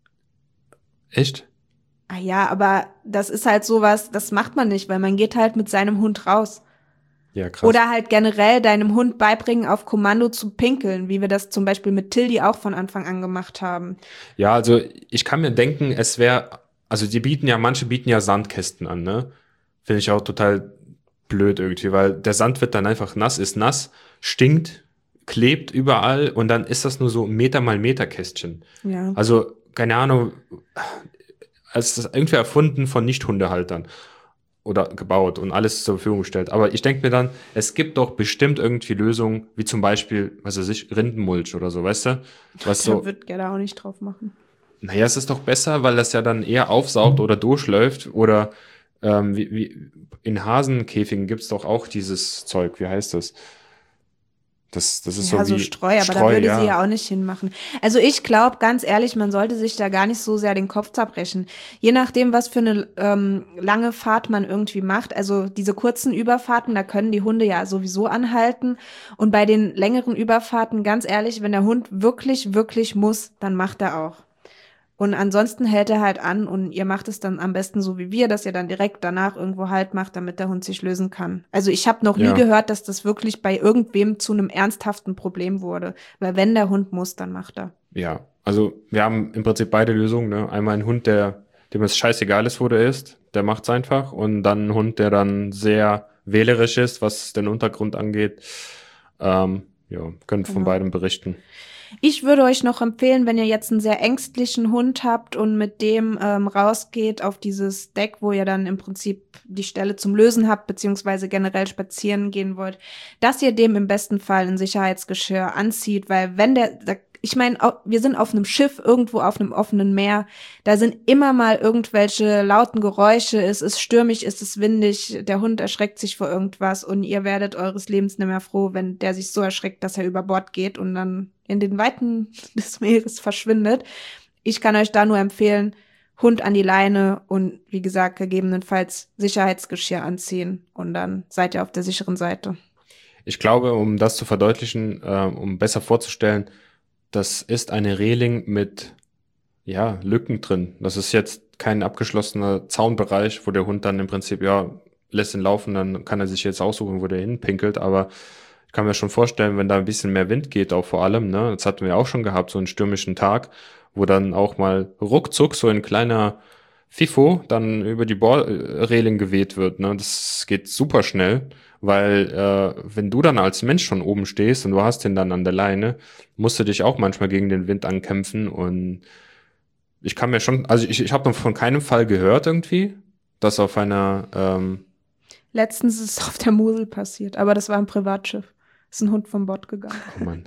[SPEAKER 2] Echt?
[SPEAKER 1] Ah ja, aber das ist halt sowas, das macht man nicht, weil man geht halt mit seinem Hund raus.
[SPEAKER 2] Ja, krass.
[SPEAKER 1] Oder halt generell deinem Hund beibringen, auf Kommando zu pinkeln, wie wir das zum Beispiel mit Tildi auch von Anfang an gemacht haben.
[SPEAKER 2] Ja, also ich kann mir denken, es wäre, also die bieten ja, manche bieten ja Sandkästen an, ne? Finde ich auch total blöd irgendwie, weil der Sand wird dann einfach nass, ist nass, stinkt, klebt überall und dann ist das nur so Meter mal Meter Kästchen.
[SPEAKER 1] Ja.
[SPEAKER 2] Also, keine Ahnung, als das irgendwie erfunden von Nicht-Hundehaltern oder gebaut und alles zur Verfügung gestellt. Aber ich denke mir dann, es gibt doch bestimmt irgendwie Lösungen, wie zum Beispiel, was weiß ich, Rindenmulch oder so, weißt du? Was
[SPEAKER 1] Da
[SPEAKER 2] so,
[SPEAKER 1] wird Gerda auch nicht drauf machen.
[SPEAKER 2] naja, es ist doch besser, weil das ja dann eher aufsaugt oder durchläuft oder ähm, wie, wie in Hasenkäfigen gibt's doch auch dieses Zeug, wie heißt das? Das, das ist
[SPEAKER 1] Ja,
[SPEAKER 2] so
[SPEAKER 1] so
[SPEAKER 2] wie
[SPEAKER 1] Streu, aber da würde sie ja auch nicht hinmachen. Also ich glaube, ganz ehrlich, man sollte sich da gar nicht so sehr den Kopf zerbrechen. Je nachdem, was für eine ähm, lange Fahrt man irgendwie macht. Also diese kurzen Überfahrten, da können die Hunde ja sowieso anhalten. Und bei den längeren Überfahrten, ganz ehrlich, wenn der Hund wirklich, wirklich muss, dann macht er auch. Und ansonsten hält er halt an und ihr macht es dann am besten so wie wir, dass ihr dann direkt danach irgendwo Halt macht, damit der Hund sich lösen kann. Also ich habe noch
[SPEAKER 2] Ja.
[SPEAKER 1] nie gehört, dass das wirklich bei irgendwem zu einem ernsthaften Problem wurde. Weil wenn der Hund muss, dann macht er.
[SPEAKER 2] Ja, also wir haben im Prinzip beide Lösungen. Ne? Einmal ein Hund, der dem es scheißegal ist, wo der ist, der macht's einfach. Und dann ein Hund, der dann sehr wählerisch ist, was den Untergrund angeht. Ähm, ja, können von
[SPEAKER 1] Genau.
[SPEAKER 2] beidem berichten.
[SPEAKER 1] Ich würde euch noch empfehlen, wenn ihr jetzt einen sehr ängstlichen Hund habt und mit dem ähm, rausgeht auf dieses Deck, wo ihr dann im Prinzip die Stelle zum Lösen habt, beziehungsweise generell spazieren gehen wollt, dass ihr dem im besten Fall ein Sicherheitsgeschirr anzieht, weil wenn der, der ich meine, wir sind auf einem Schiff, irgendwo auf einem offenen Meer, da sind immer mal irgendwelche lauten Geräusche, es ist stürmisch, es ist windig, der Hund erschreckt sich vor irgendwas und ihr werdet eures Lebens nicht mehr froh, wenn der sich so erschreckt, dass er über Bord geht und dann in den Weiten des Meeres verschwindet. Ich kann euch da nur empfehlen, Hund an die Leine und wie gesagt, gegebenenfalls Sicherheitsgeschirr anziehen und dann seid ihr auf der sicheren Seite.
[SPEAKER 2] Ich glaube, um das zu verdeutlichen, äh, um besser vorzustellen, das ist eine Reling mit, ja, Lücken drin. Das ist jetzt kein abgeschlossener Zaunbereich, wo der Hund dann im Prinzip, ja, lässt ihn laufen, dann kann er sich jetzt aussuchen, wo der hinpinkelt, aber ich kann mir schon vorstellen, wenn da ein bisschen mehr Wind geht, auch vor allem, ne, das hatten wir auch schon gehabt, so einen stürmischen Tag, wo dann auch mal ruckzuck so ein kleiner Fifo dann über die Bohrreling geweht wird, ne, das geht super schnell, weil äh, wenn du dann als Mensch schon oben stehst und du hast den dann an der Leine, musst du dich auch manchmal gegen den Wind ankämpfen und ich kann mir schon, also ich, ich habe noch von keinem Fall gehört irgendwie, dass auf einer ähm,
[SPEAKER 1] Letztens ist es auf der Mosel passiert, aber das war ein Privatschiff. Ist ein Hund vom Bord gegangen.
[SPEAKER 2] oh Mann.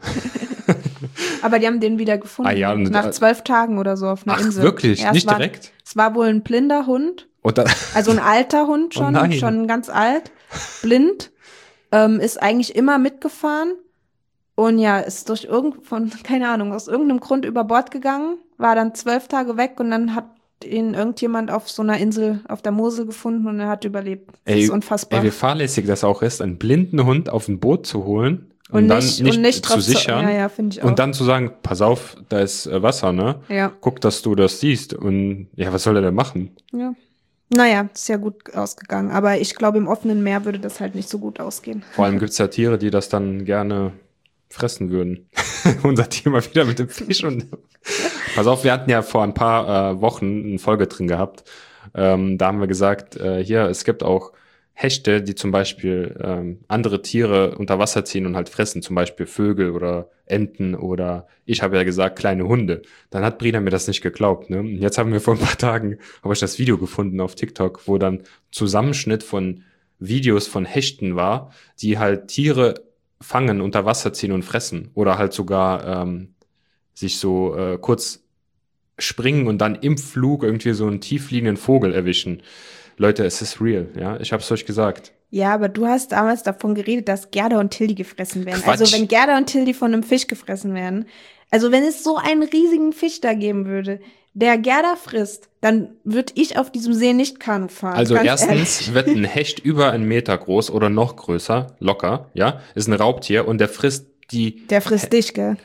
[SPEAKER 1] Aber die haben den wieder gefunden.
[SPEAKER 2] Ah ja, und-
[SPEAKER 1] nach zwölf Tagen oder so auf einer
[SPEAKER 2] Ach,
[SPEAKER 1] Insel.
[SPEAKER 2] wirklich?
[SPEAKER 1] Ja, es
[SPEAKER 2] Nicht
[SPEAKER 1] war,
[SPEAKER 2] direkt?
[SPEAKER 1] Es war wohl ein blinder Hund,
[SPEAKER 2] Und dann,
[SPEAKER 1] also ein alter Hund
[SPEAKER 2] Oh
[SPEAKER 1] schon,
[SPEAKER 2] nein.
[SPEAKER 1] schon ganz alt, blind, ähm, ist eigentlich immer mitgefahren und ja, ist durch irgend von, keine Ahnung, aus irgendeinem Grund über Bord gegangen, war dann zwölf Tage weg und dann hat ihn irgendjemand auf so einer Insel auf der Mosel gefunden und er hat überlebt. Das
[SPEAKER 2] ey,
[SPEAKER 1] ist unfassbar.
[SPEAKER 2] ey, wie fahrlässig das auch ist, einen blinden Hund auf ein Boot zu holen und,
[SPEAKER 1] und
[SPEAKER 2] dann
[SPEAKER 1] nicht,
[SPEAKER 2] nicht,
[SPEAKER 1] und nicht
[SPEAKER 2] zu
[SPEAKER 1] drauf
[SPEAKER 2] sichern
[SPEAKER 1] ja, ja, finde ich auch.
[SPEAKER 2] und dann zu sagen, pass auf, da ist äh, Wasser, ne?
[SPEAKER 1] ja,
[SPEAKER 2] Guck, dass du das siehst und ja, was soll er denn machen?
[SPEAKER 1] ja. Naja, ist ja gut ausgegangen. Aber ich glaube, im offenen Meer würde das halt nicht so gut ausgehen.
[SPEAKER 2] Vor allem gibt es ja Tiere, die das dann gerne fressen würden. Unser Thema wieder mit dem Fisch. Und pass auf, wir hatten ja vor ein paar äh, Wochen eine Folge drin gehabt. Ähm, da haben wir gesagt, äh, hier, es gibt auch Hechte, die zum Beispiel ähm, andere Tiere unter Wasser ziehen und halt fressen, zum Beispiel Vögel oder Enten oder ich habe ja gesagt, kleine Hunde. Dann hat Brina mir das nicht geglaubt. Ne? Und jetzt haben wir vor ein paar Tagen, habe ich das Video gefunden auf TikTok, wo dann Zusammenschnitt von Videos von Hechten war, die halt Tiere fangen, unter Wasser ziehen und fressen oder halt sogar ähm, sich so äh, kurz springen und dann im Flug irgendwie so einen tiefliegenden Vogel erwischen. Leute, es ist real, ja, ich hab's euch gesagt.
[SPEAKER 1] Ja, aber du hast damals davon geredet, dass Gerda und Tildi gefressen werden.
[SPEAKER 2] Quatsch.
[SPEAKER 1] Also wenn Gerda und Tildi von einem Fisch gefressen werden, also wenn es so einen riesigen Fisch da geben würde, der Gerda frisst, dann würde ich auf diesem See nicht Kanu fahren.
[SPEAKER 2] Also
[SPEAKER 1] ganz
[SPEAKER 2] erstens
[SPEAKER 1] ehrlich.
[SPEAKER 2] wird ein Hecht über einen Meter groß oder noch größer, locker, ja, ist ein Raubtier und der frisst die...
[SPEAKER 1] Der frisst dich, gell?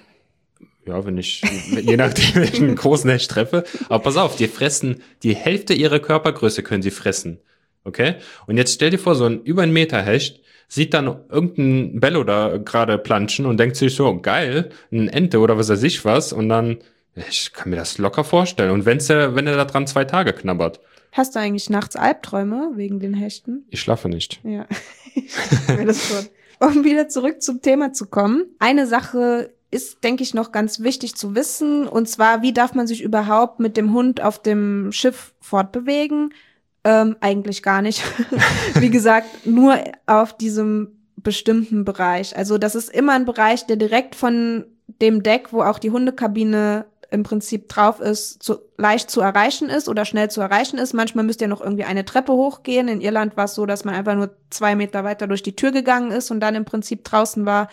[SPEAKER 2] Ja, wenn ich, je nachdem, welchen großen Hecht treffe. Aber pass auf, die fressen, die Hälfte ihrer Körpergröße können sie fressen. Okay? Und jetzt stell dir vor, so ein über einen Meter Hecht sieht dann irgendein Bello da gerade planschen und denkt sich so, geil, ein Ente oder was weiß ich was. Und dann, ich kann mir das locker vorstellen. Und wenn's der, wenn er da dran zwei Tage knabbert.
[SPEAKER 1] Hast du eigentlich nachts Albträume wegen den Hechten?
[SPEAKER 2] Ich schlafe nicht.
[SPEAKER 1] Ja, ich mir das schon. Um wieder zurück zum Thema zu kommen. Eine Sache ist, denke ich, noch ganz wichtig zu wissen. Und zwar, wie darf man sich überhaupt mit dem Hund auf dem Schiff fortbewegen? Ähm, eigentlich gar nicht. Wie gesagt, nur auf diesem bestimmten Bereich. Also das ist immer ein Bereich, der direkt von dem Deck, wo auch die Hundekabine im Prinzip drauf ist, zu, leicht zu erreichen ist oder schnell zu erreichen ist. Manchmal müsst ihr noch irgendwie eine Treppe hochgehen. In Irland war es so, dass man einfach nur zwei Meter weiter durch die Tür gegangen ist und dann im Prinzip draußen war.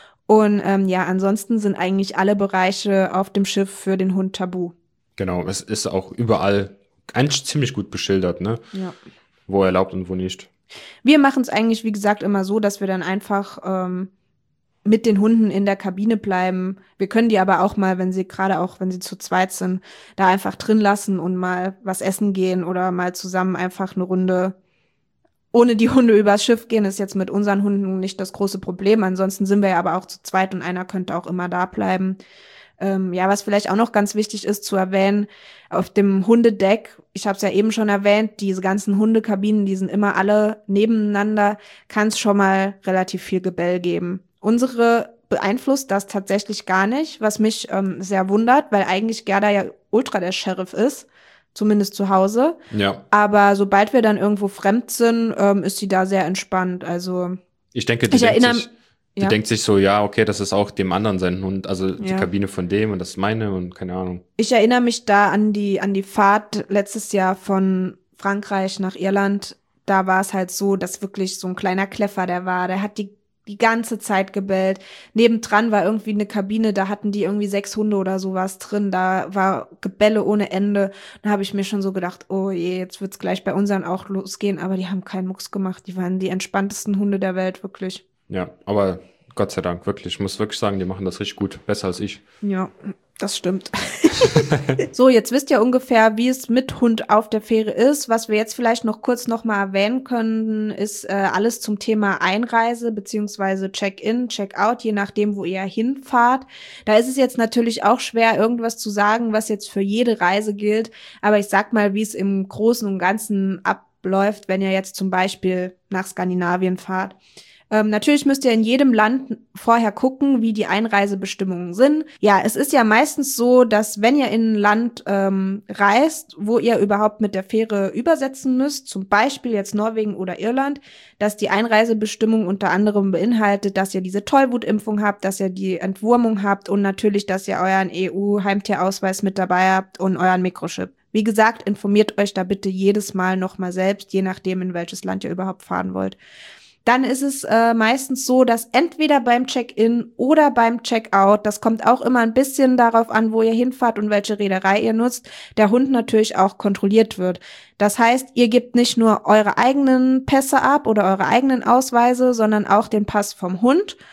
[SPEAKER 1] Und ähm, ja, ansonsten sind eigentlich alle Bereiche auf dem Schiff für den Hund tabu.
[SPEAKER 2] Genau, es ist auch überall eigentlich ziemlich gut beschildert, ne?
[SPEAKER 1] Ja.
[SPEAKER 2] Wo erlaubt und wo nicht.
[SPEAKER 1] Wir machen es eigentlich, wie gesagt, immer so, dass wir dann einfach ähm, mit den Hunden in der Kabine bleiben. Wir können die aber auch mal, wenn sie gerade auch, wenn sie zu zweit sind, da einfach drin lassen und mal was essen gehen oder mal zusammen einfach eine Runde ohne die Hunde übers Schiff gehen, ist jetzt mit unseren Hunden nicht das große Problem. Ansonsten sind wir ja aber auch zu zweit und einer könnte auch immer da bleiben. Ähm, ja, was vielleicht auch noch ganz wichtig ist zu erwähnen, auf dem Hundedeck, ich habe es ja eben schon erwähnt, diese ganzen Hundekabinen, die sind immer alle nebeneinander, kann es schon mal relativ viel Gebell geben. Unsere beeinflusst das tatsächlich gar nicht, was mich ähm, sehr wundert, weil eigentlich Gerda ja ultra der Sheriff ist. Zumindest zu Hause.
[SPEAKER 2] Ja.
[SPEAKER 1] Aber sobald wir dann irgendwo fremd sind, ähm, ist sie da sehr entspannt. Also
[SPEAKER 2] ich denke, die,
[SPEAKER 1] ich
[SPEAKER 2] denkt,
[SPEAKER 1] erinnere,
[SPEAKER 2] sich, die
[SPEAKER 1] ja.
[SPEAKER 2] denkt sich so, ja, okay, das ist auch dem anderen sein Hund, also die
[SPEAKER 1] Ja.
[SPEAKER 2] Kabine von dem und das ist meine und keine Ahnung.
[SPEAKER 1] Ich erinnere mich da an die an die Fahrt letztes Jahr von Frankreich nach Irland. Da war es halt so, dass wirklich so ein kleiner Kläffer der war. Der hat die die ganze Zeit gebellt. Nebendran war irgendwie eine Kabine, da hatten die irgendwie sechs Hunde oder sowas drin. Da war Gebelle ohne Ende. Da habe ich mir schon so gedacht, oh je, jetzt wird's gleich bei unseren auch losgehen. Aber die haben keinen Mucks gemacht. Die waren die entspanntesten Hunde der Welt, wirklich.
[SPEAKER 2] Ja, aber Gott sei Dank, wirklich. Ich muss wirklich sagen, die machen das richtig gut. Besser als ich.
[SPEAKER 1] Ja, das stimmt. So, jetzt wisst ihr ungefähr, wie es mit Hund auf der Fähre ist. Was wir jetzt vielleicht noch kurz noch mal erwähnen können, ist äh, alles zum Thema Einreise beziehungsweise Check-in, Check-out, je nachdem, wo ihr hinfahrt. Da ist es jetzt natürlich auch schwer, irgendwas zu sagen, was jetzt für jede Reise gilt. Aber ich sag mal, wie es im Großen und Ganzen abläuft, wenn ihr jetzt zum Beispiel nach Skandinavien fahrt. Ähm, natürlich müsst ihr in jedem Land vorher gucken, wie die Einreisebestimmungen sind. Ja, es ist ja meistens so, dass wenn ihr in ein Land ähm, reist, wo ihr überhaupt mit der Fähre übersetzen müsst, zum Beispiel jetzt Norwegen oder Irland, dass die Einreisebestimmung unter anderem beinhaltet, dass ihr diese Tollwutimpfung habt, dass ihr die Entwurmung habt und natürlich, dass ihr euren E U-Heimtierausweis mit dabei habt und euren Mikrochip. Wie gesagt, informiert euch da bitte jedes Mal nochmal selbst, je nachdem, in welches Land ihr überhaupt fahren wollt. Dann ist es äh, meistens so, dass entweder beim Check-in oder beim Check-out, das kommt auch immer ein bisschen darauf an, wo ihr hinfahrt und welche Reederei ihr nutzt, der Hund natürlich auch kontrolliert wird. Das heißt, ihr gebt nicht nur eure eigenen Pässe ab oder eure eigenen Ausweise, sondern auch den Pass vom Hund.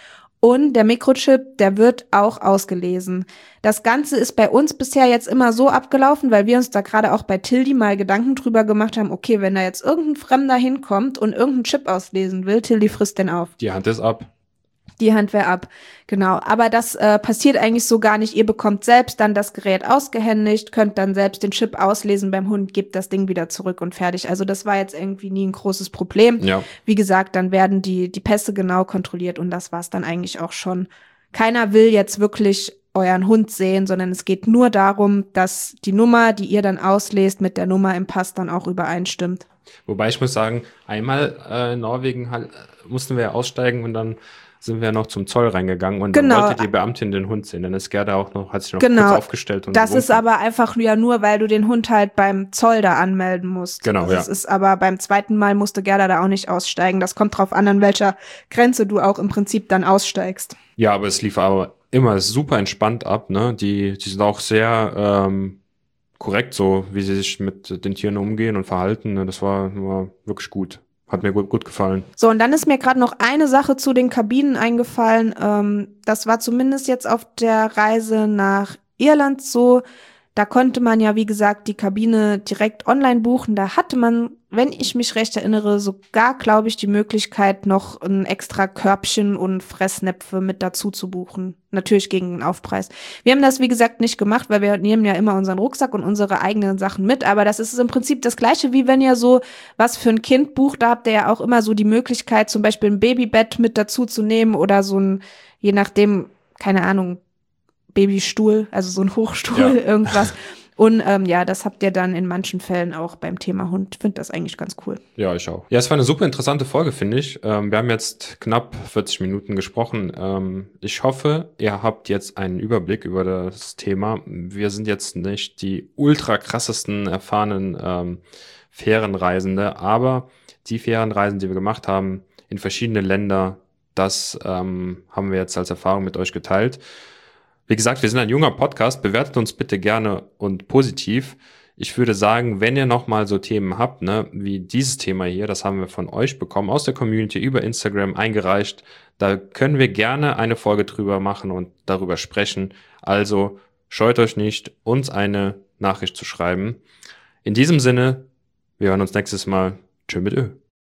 [SPEAKER 1] Und der Mikrochip, der wird auch ausgelesen. Das Ganze ist bei uns bisher jetzt immer so abgelaufen, weil wir uns da gerade auch bei Tildi mal Gedanken drüber gemacht haben, okay, wenn da jetzt irgendein Fremder hinkommt und irgendeinen Chip auslesen will, Tildi frisst den auf.
[SPEAKER 2] Die Hand ist ab.
[SPEAKER 1] Die Hand wäre ab, genau. Aber das äh, passiert eigentlich so gar nicht. Ihr bekommt selbst dann das Gerät ausgehändigt, könnt dann selbst den Chip auslesen beim Hund, gebt das Ding wieder zurück und fertig. Also das war jetzt irgendwie nie ein großes Problem.
[SPEAKER 2] Ja.
[SPEAKER 1] Wie gesagt, dann werden die die Pässe genau kontrolliert und das war's dann eigentlich auch schon. Keiner will jetzt wirklich euren Hund sehen, sondern es geht nur darum, dass die Nummer, die ihr dann auslest, mit der Nummer im Pass dann auch übereinstimmt.
[SPEAKER 2] Wobei ich muss sagen, einmal äh, in Norwegen halt, mussten wir ja aussteigen und dann sind wir noch zum Zoll reingegangen und
[SPEAKER 1] genau.
[SPEAKER 2] dann wollte die Beamtin den Hund sehen. Dann ist Gerda auch noch, hat sich noch
[SPEAKER 1] genau.
[SPEAKER 2] kurz aufgestellt. Und
[SPEAKER 1] das
[SPEAKER 2] gewunken.
[SPEAKER 1] Ist aber einfach ja nur, weil du den Hund halt beim Zoll da anmelden musst.
[SPEAKER 2] Genau,
[SPEAKER 1] also
[SPEAKER 2] ja.
[SPEAKER 1] Es ist aber beim zweiten Mal musste Gerda da auch nicht aussteigen. Das kommt drauf an, an welcher Grenze du auch im Prinzip dann aussteigst.
[SPEAKER 2] Ja, aber es lief aber immer super entspannt ab. Ne? Die, die sind auch sehr ähm, korrekt, so wie sie sich mit den Tieren umgehen und verhalten. Ne? Das war, war wirklich gut. Hat mir gut, gut gefallen.
[SPEAKER 1] So, und dann ist mir gerade noch eine Sache zu den Kabinen eingefallen. Ähm, das war zumindest jetzt auf der Reise nach Irland so. Da konnte man ja, wie gesagt, die Kabine direkt online buchen. Da hatte man, wenn ich mich recht erinnere, sogar, glaube ich, die Möglichkeit, noch ein extra Körbchen und Fressnäpfe mit dazu zu buchen. Natürlich gegen den Aufpreis. Wir haben das, wie gesagt, nicht gemacht, weil wir nehmen ja immer unseren Rucksack und unsere eigenen Sachen mit. Aber das ist im Prinzip das Gleiche, wie wenn ihr so was für ein Kind bucht. Da habt ihr ja auch immer so die Möglichkeit, zum Beispiel ein Babybett mit dazu zu nehmen oder so ein, je nachdem, keine Ahnung, Babystuhl, also so ein Hochstuhl, ja. irgendwas. Und ähm, ja, das habt ihr dann in manchen Fällen auch beim Thema Hund. Ich finde das eigentlich ganz cool.
[SPEAKER 2] Ja, ich auch. Ja, es war eine super interessante Folge, finde ich. Ähm, wir haben jetzt knapp vierzig Minuten gesprochen. Ähm, ich hoffe, ihr habt jetzt einen Überblick über das Thema. Wir sind jetzt nicht die ultra krassesten, erfahrenen ähm, Fährenreisende, aber die Fährenreisen, die wir gemacht haben in verschiedene Länder, das ähm, haben wir jetzt als Erfahrung mit euch geteilt. Wie gesagt, wir sind ein junger Podcast, bewertet uns bitte gerne und positiv. Ich würde sagen, wenn ihr nochmal so Themen habt, ne, wie dieses Thema hier, das haben wir von euch bekommen, aus der Community über Instagram eingereicht, da können wir gerne eine Folge drüber machen und darüber sprechen. Also scheut euch nicht, uns eine Nachricht zu schreiben. In diesem Sinne, wir hören uns nächstes Mal. Tschö mit Ö.